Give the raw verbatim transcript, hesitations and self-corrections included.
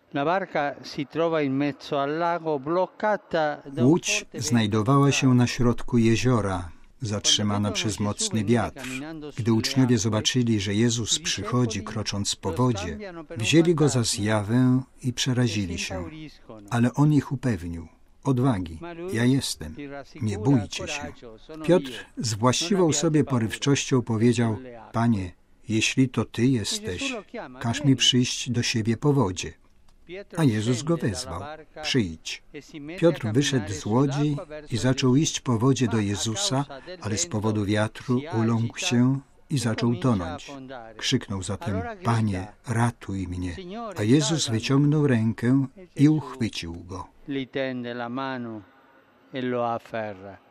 Łódź znajdowała się na środku jeziora, zatrzymana przez mocny wiatr. Gdy uczniowie zobaczyli, że Jezus przychodzi krocząc po wodzie, wzięli Go za zjawę i przerazili się. Ale On ich upewnił: odwagi, ja jestem, nie bójcie się. Piotr z właściwą sobie porywczością powiedział: Panie, jeśli to Ty jesteś, każ mi przyjść do siebie po wodzie. A Jezus go wezwał: przyjdź. Piotr wyszedł z łodzi i zaczął iść po wodzie do Jezusa, ale z powodu wiatru uląkł się i zaczął tonąć. Krzyknął zatem: Panie, ratuj mnie. A Jezus wyciągnął rękę i uchwycił go.